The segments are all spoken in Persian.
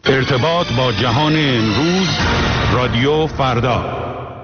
ارتباط با جهان امروز، رادیو فردا.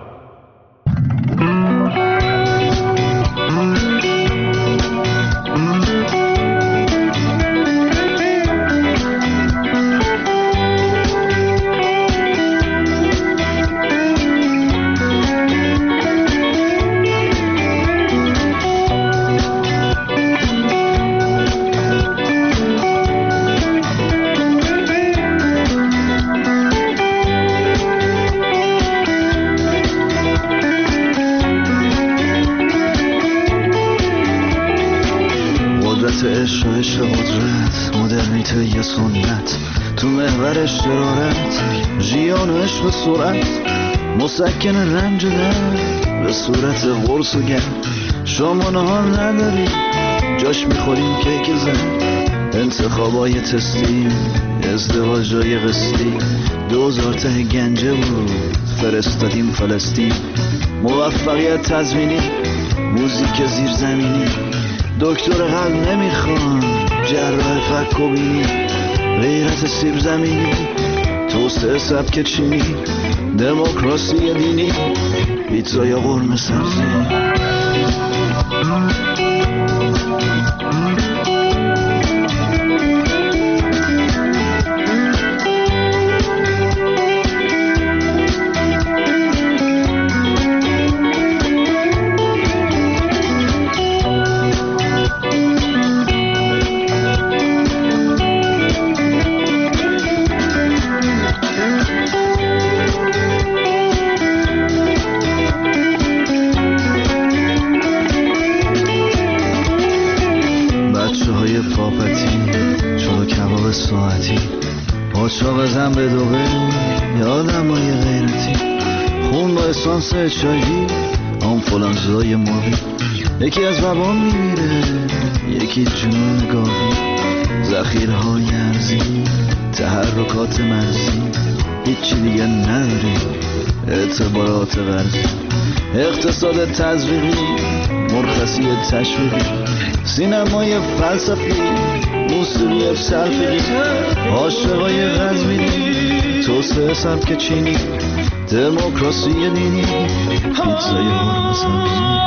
عشق قدرت، مدرنیته یه سنت، تو محور اشترارت، ژیان و عشق سرعت، مسکن رنج درد به صورت قرص و گرد. شما نهار نداری جاش میخوریم کیک زن، انتخابای تستی، ازدواجای قسطی، 2000 ته گنجه بود فرستادیم فلسطین. موفقیت تضمینی، موزیک زیرزمینی، دکتر قلب نمیخوان، جراح فک و بینی، غیرت سیب زمینی، توسعه سبک چینی، دموکراسی دینی، پیتزا یا قرمه سبزی. پاچا بزن به دوبه یادم های غیرتی، خون با اسانس چایی، آنفولانزای ماهی، یکی از وبا میمیره یکی جنون گاهی، ذخیره های ارزی، تحرکات مرزی، هیچی دیگه نداری، اعتبارات ورزی، اقتصاد تزریقی، مرخصی تشویقی، سینمای فلسفی، موسیقی سلفی، عاشقای غزمینی، توسعه سبک چینی، دموکراسی دینی، پیتزای قرمه سبزی.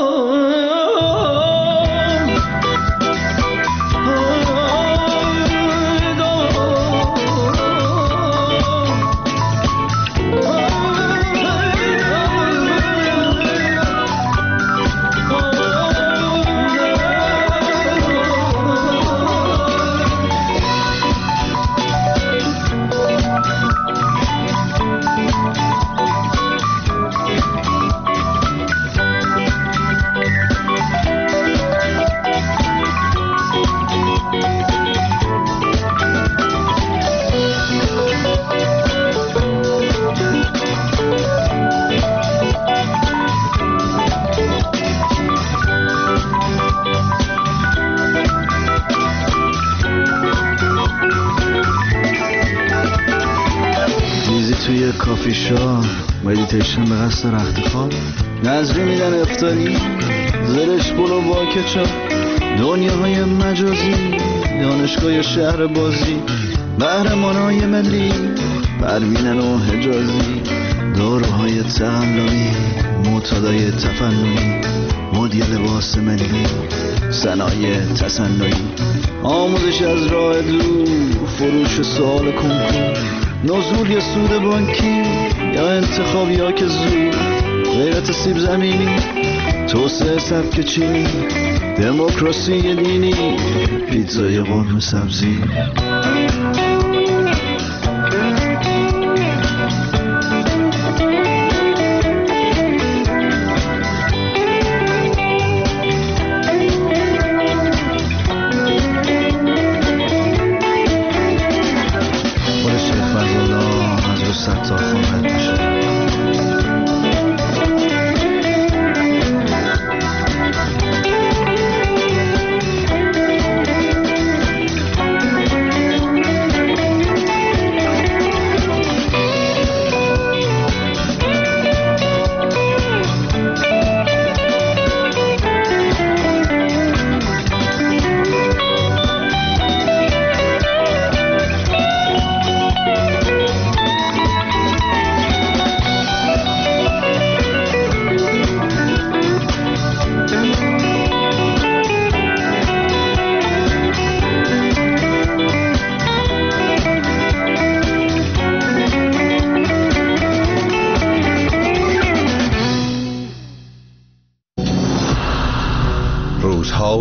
توی کافی شاپ، مدیتیشن به قصد رخت خواب، نظری میدن افطاری، زرش بلو با کچاپ، دنیاهای مجازی، دانشگاه شهر بازی، قهرمانای ملی، پروینن و حجازی، داروهای تقلبی، معتادای تفننی، مدیر لباس ملی، صنایع تصنعی، آموزش از راه دور، فروش سوال کنکور، نزول یا سود بانکی یا انتخاب یا که زود، غیرت سیب زمینی، توسعه سبک چینی، دموکراسی دینی، پیتزای قرمه سبزی.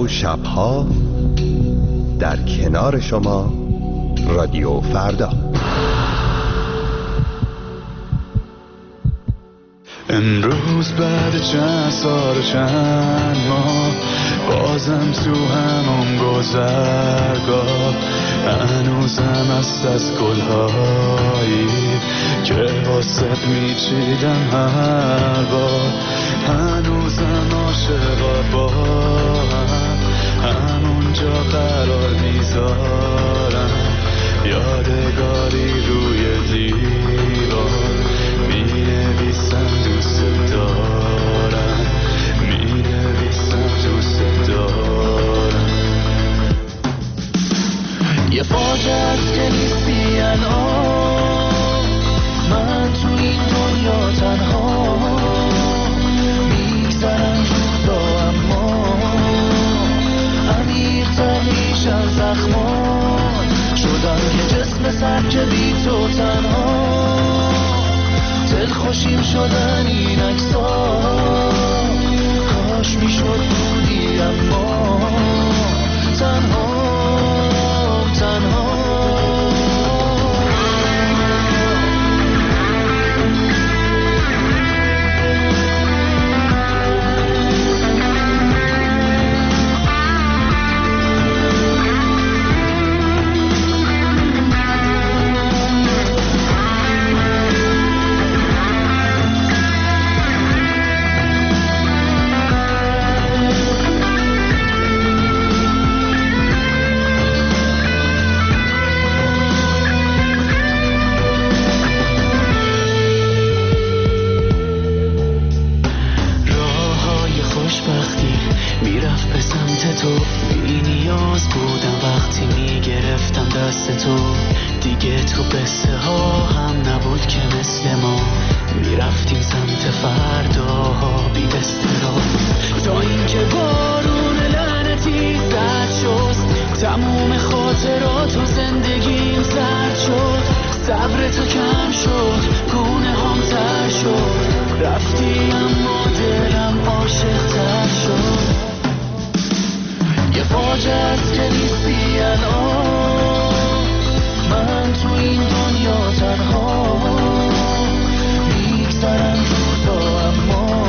و شبها در کنار شما رادیو فردا. امروز بعد چند سال و چند ماه بازم تو همون گذرگاه هنوزم هست از گلهایی که واسه میچیدم هر بار، هنوزم عاشقا با همونجا قرار میذارم، یادگاری روی دیوار مینویسم دوست دارم، مینویسم دوست دارم. یه فاجعه است که نیستی الان، من تو این دنیا تنها میگذرم روزا، اما عمیق‌تر میشن زخمان، شدم یه جسم سر که بی تو تنها، دلخوشیم شدن این عکس‌ها، کاش میشد بودی اما تنها تنها. دیگه تو قصه ها هم نبود که مثل ما میرفتیم سمت فرداها بی استراحت، تا اینکه بارون لعنتی زد شست، تموم خاطرات و زندگیم زرد شد، صبر تو کم شد، گونه هم تر شد، رفتی اما دلم عاشق تر شد. یه فاجعه است که نیستی الان، من تو این دنیا تنها میگذرم روزا، اما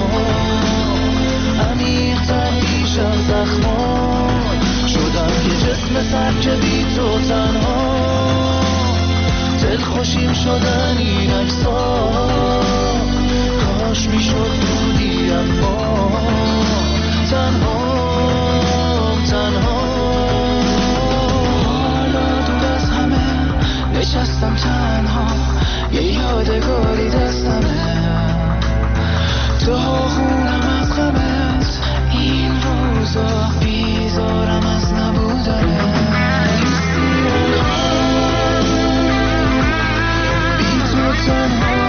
عمیق‌تر میشن زخمان، شدم یه جسم سر که بی تو تنها، دلخوشیم شدن این عکس‌ها، کاش میشد بودی اما تنها تنها. نشستم تنها یه یادگاری دستمه، تو خونم از غمت، این روزا بیزارم از نبودنه، بی تو تنها.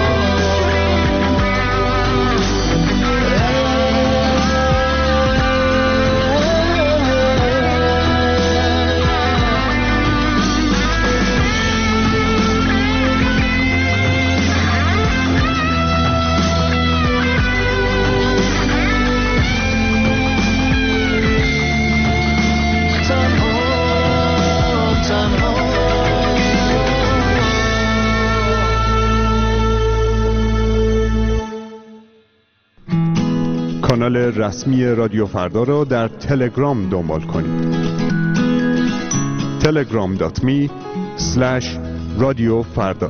کانال رسمی رادیو فردا را در تلگرام دنبال کنید. telegram.me/رادیوفردا.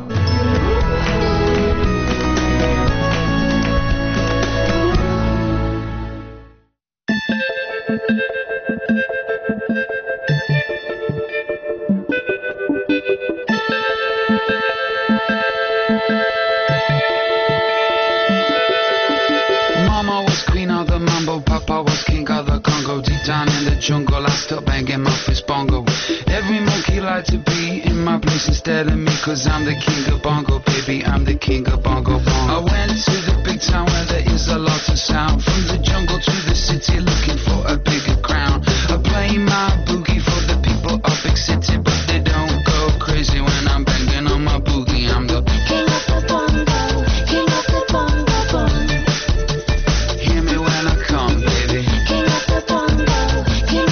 Jungle, I still banging my fist bongo. Every monkey like to be in my place instead of me, cause I'm the king of bongo, baby, I'm the king of bongo bongo. I went to the big town where there is a lot of sound, from the jungle to the city looking for a bigger crown. I play my boogie for the people of big city, but they don't go crazy when I'm banging on my boogie. I'm the king of the bongo, king of the bongo bongo. Hear me when I come, baby. King of the bongo, king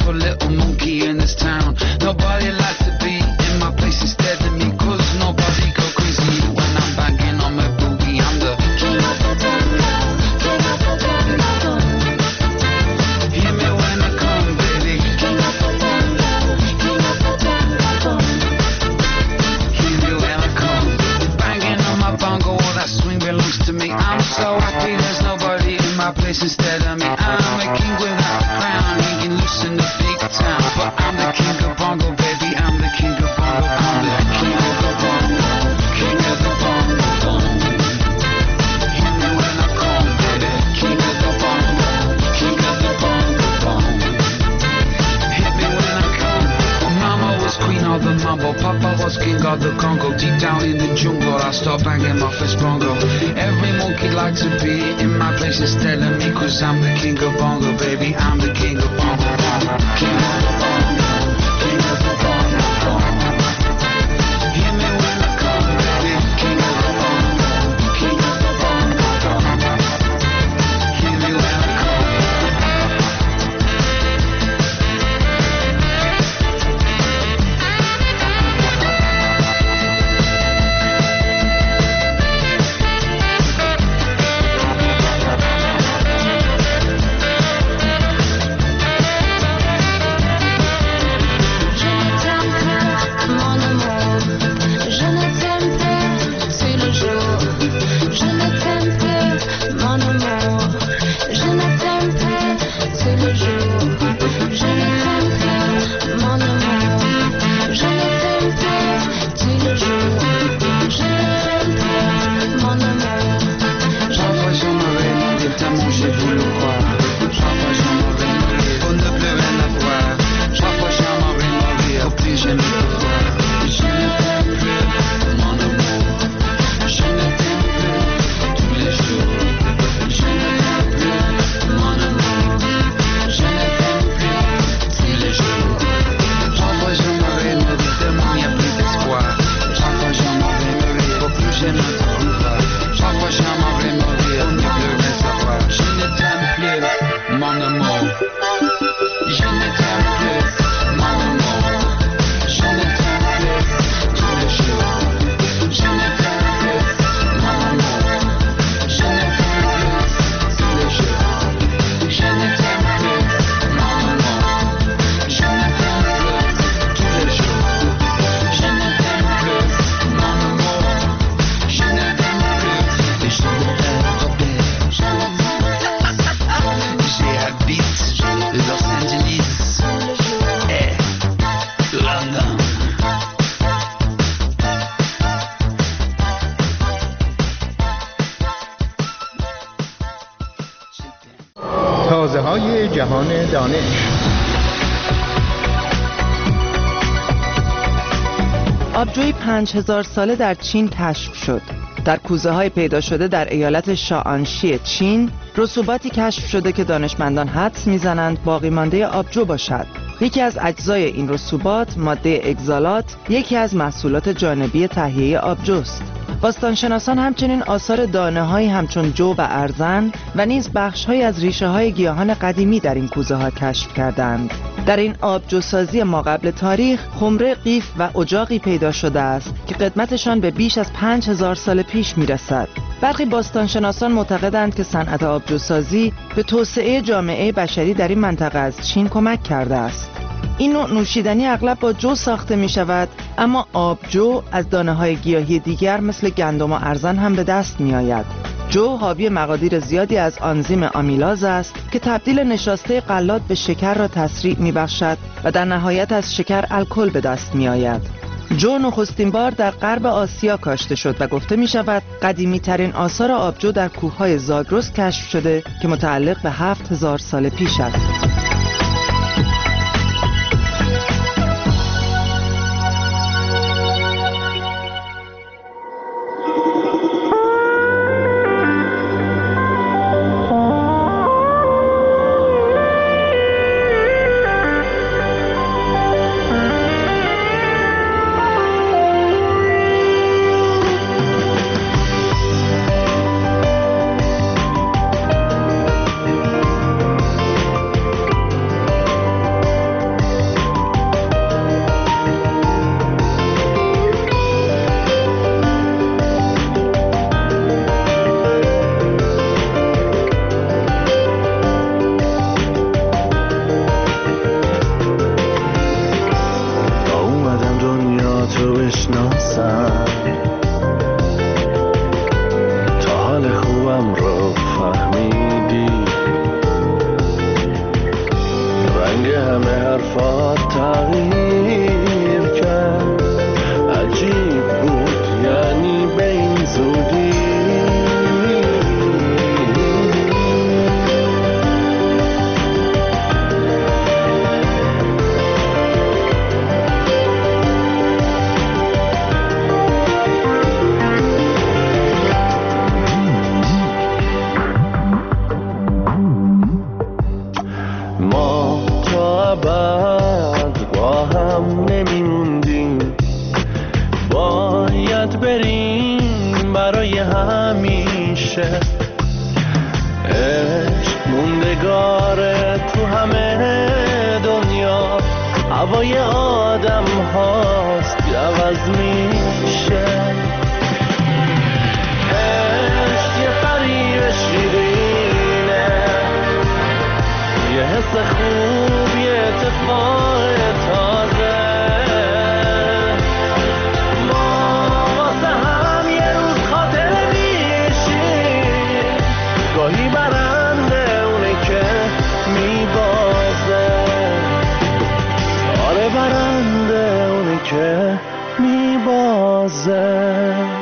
successful little monkey in this town. Nobody likes to be in my place instead of me, cause nobody go crazy when I'm banging on my boogie. I'm the king of the tango, king of the tango. Hear me when I come, baby. King of the tango, king of the tango. Hear me when I come, banging on my bongo. All that swing belongs to me. I'm so happy there's nobody in my place instead of me. I'm a king without a crown, hanging loose in the big town. But I'm the king of bongo, baby. I'm the king of bongo. I'm the king of the bongo, king of the bongo, bongo. Hear me when I come, baby. King of the bongo, king of the bongo, bongo. Hit me when I come. Mama was queen of the mambo, Papa was king of the Congo. Deep down in the jungle, I start banging my first bongo. Every monkey likes to be in my place instead of me, cause I'm the king of bongo, baby. I'm the king of bongo, king of the bongo, king of the bongo, bongo. Hear me when I come, baby. King of the bongo, king of the bongo, bongo. Hear me when I come. تازه‌های جهان دانش. آبجوی 5000 ساله در چین کشف شد. در کوزه‌های پیدا شده در ایالت شانشی چین، رسوباتی کشف شده که دانشمندان حدس می‌زنند باقی مانده آبجو باشد. یکی از اجزای این رسوبات، ماده اگزالات، یکی از محصولات جانبی تهیه آبجوست. باستانشناسان همچنین آثار دانه‌هایی همچون جو و ارزن و نیز بخش‌هایی از ریشه‌های گیاهان قدیمی در این کوزه‌ها کشف کردند. در این آبجوسازی ماقبل تاریخ، خمره قیف و اجاقی پیدا شده است که قدمتشان به بیش از 5000 سال پیش می‌رسد. برخی باستانشناسان معتقدند که صنعت آبجوسازی به توسعه جامعه بشری در این منطقه از چین کمک کرده است. این نوع نوشیدنی اغلب با جو ساخته می شود، اما آبجو از دانه‌های گیاهی دیگر مثل گندم و ارزن هم به دست می آید. جو حاوی مقادیر زیادی از آنزیم آمیلاز است که تبدیل نشاسته غلات به شکر را تسریع می بخشد و در نهایت از شکر الکل به دست می آید. جو نخستین بار در غرب آسیا کاشته شد و گفته می شود قدیمی ترین آثار آبجو در کوههای زاگرس کشف شده که متعلق به 7000 سال پیش است. همه حرفات تغییر کرد. عجیب بود یعنی به این زودی. عشق موندگاره تو همه دنیا، هوای آدم هاست که عوض میشه. عشق یه فریب شیرینه، یه حس خوب، یه اتفاق تازه. گاهی برنده اونه که میبازه، آره برنده اونه که میبازه.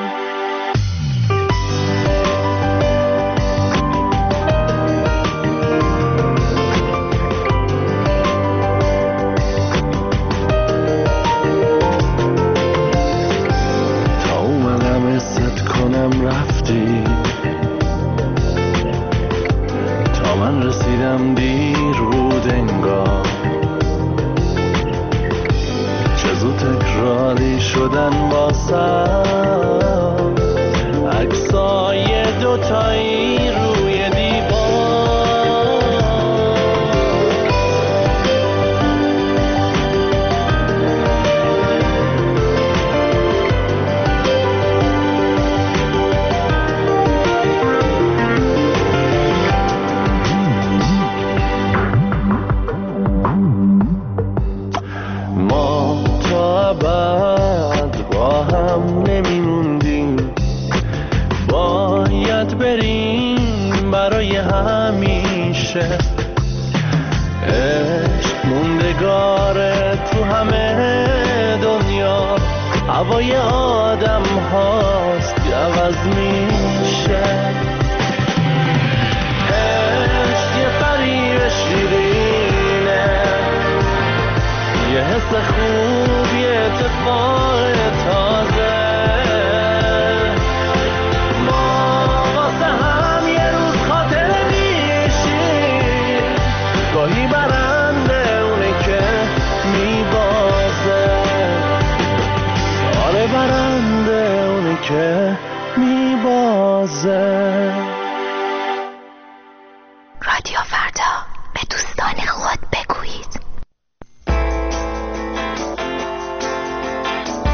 تا اومدم حست کنم رفتی، من رسیدم دیر بود انگار. چه زود تکراری شدن واسم عکسای دوتایی روی دیوار. عشق موندگاره تو همه دنیا، هوای آدم هاست که عوض میشه. عشق یه فریب شیرینه، یه حس خوب، یه اتفاق تازه. گاهی برنده اونه که میبازه، آره برنده اونه که میبازه. رادیو فردا، به دوستان خود بگویید.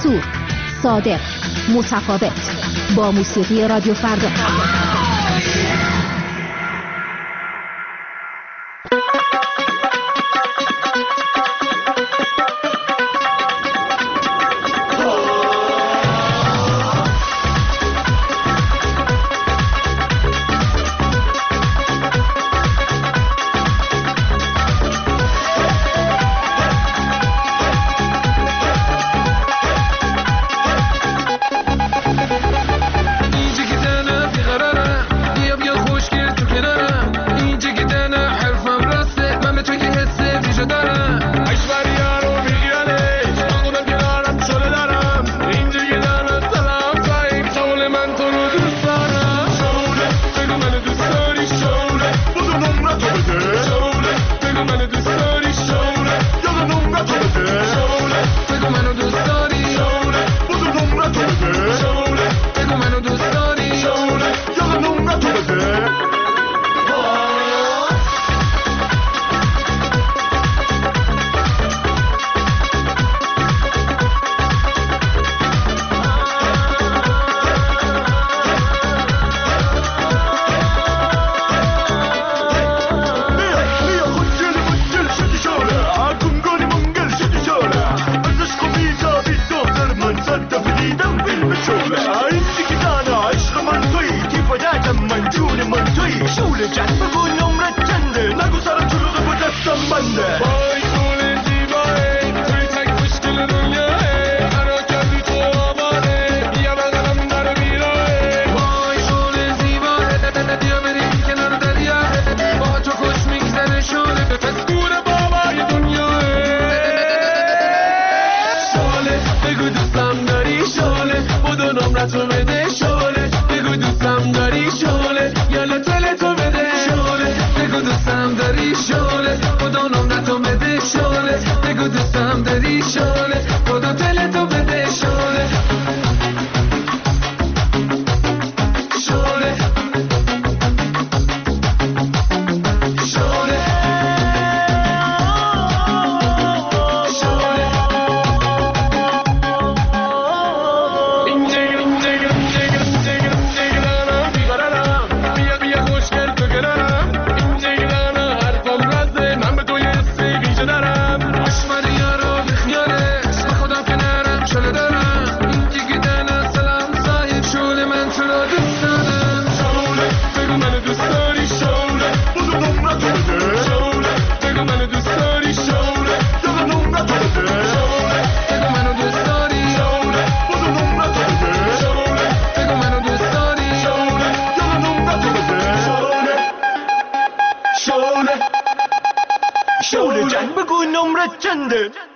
جسور، صادق، متفاوت، با موسیقی رادیو فردا. شعله جان بگو نمرت چنده؟